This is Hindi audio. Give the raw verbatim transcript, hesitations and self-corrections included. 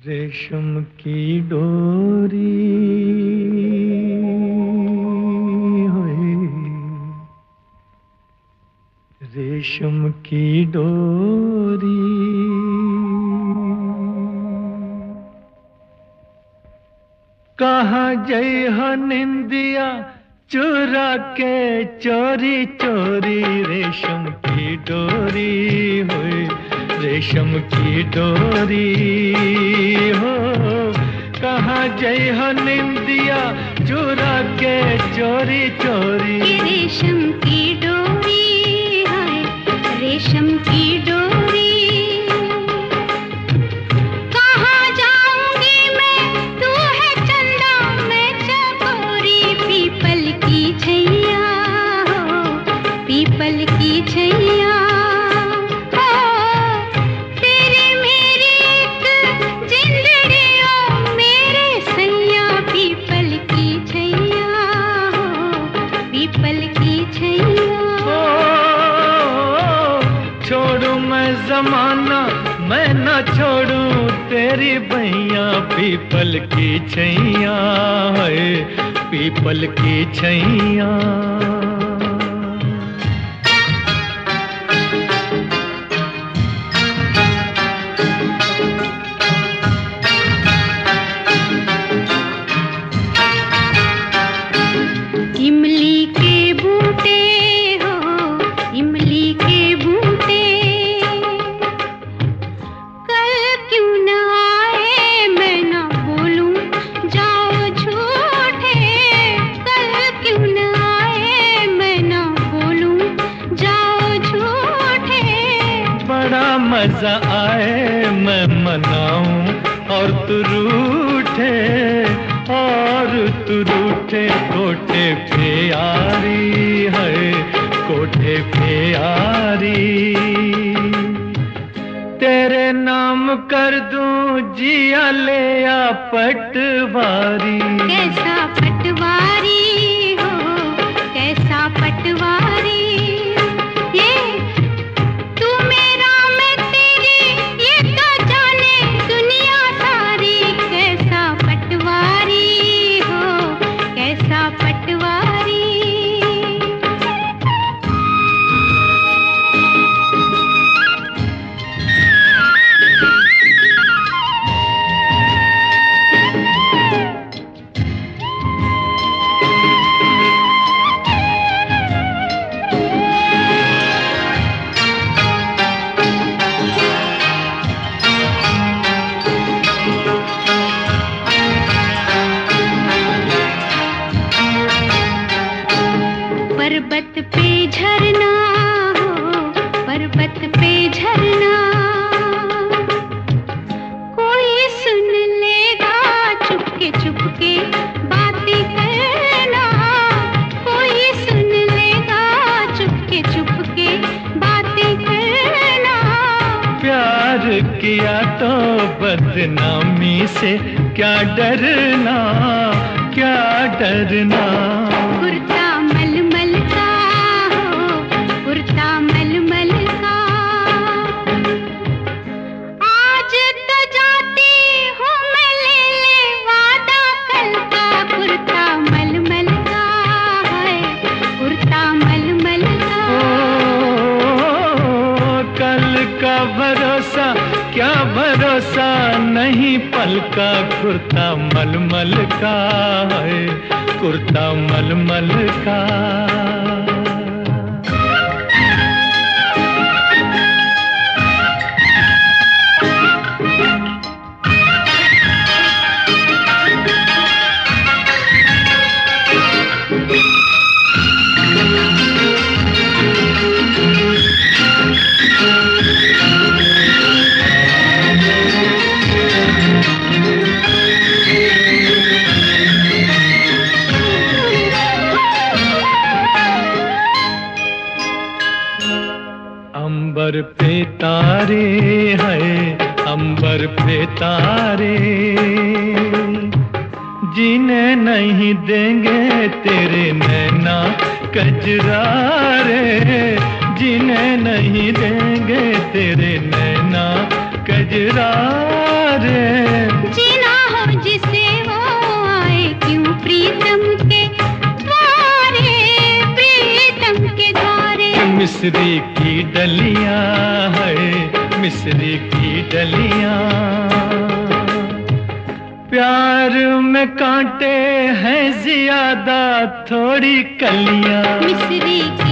रेशम की डोरी होए, रेशम की डोरी कहाँ जई हो निंदिया चुरा के चोरी चोरी। रेशम की डोरी होए, रेशम की डोरी हो, कहाँ जई हो निंदिया चुरा के चोरी चोरी। रेशम की डोरी है, रेशम की डोरी कहाँ जाऊंगी मैं, तू है चंदा मैं चकोरी। पीपल की छैया हो, पीपल की छैया जमाना मैं न छोड़ूं तेरी बहिया। पीपल की छैया है, पीपल की छैया। इमली के बूटे हो, इमली के बूटे कल क्यों न आए, मैं न बोलूं जाओ झूठे। कल क्यों न आए, मैं न बोलूं जाओ झूठे। बड़ा मजा आए मैं मनाऊं और तू रूठे, और तू रूठे। कोठे पे यारी है, कोठे पे यारी। तेरे नाम कर दूं जिया ले या पटवारी। कैसा पटवारी हो, कैसा पटवारी। ये तू मेरा मैं तेरी, ये तो जाने दुनिया सारी। कैसा पटवारी हो, कैसा पटवारी। पर्वत पे झरना हो, पर्वत पे झरना कोई सुन लेगा चुपके चुपके बातें करना। कोई सुन लेगा चुपके चुपके बातें करना। प्यार किया तो बदनामी से क्या डरना, क्या डरना। कुर्ता मलमल का हो, कुर्ता मलमल का। आज तो जाती हूँ मैं, ले ले वादा कल का। कुर्ता मलमल का है, कुर्ता मलमल का। ओ, कल का भरोसा क्या भरोसा नहीं पल का। कुर्ता मलमल का है, कुर्ता मलमल का। अंबर पे तारे हैं, अंबर पे तारे जीने नहीं देंगे तेरे नैना कजरारे। जीने नहीं देंगे तेरे नैना कजरारे। डलियां है, मिस्री की डलियां। प्यार में कांटे हैं ज्यादा, थोड़ी कलियां। मिस्री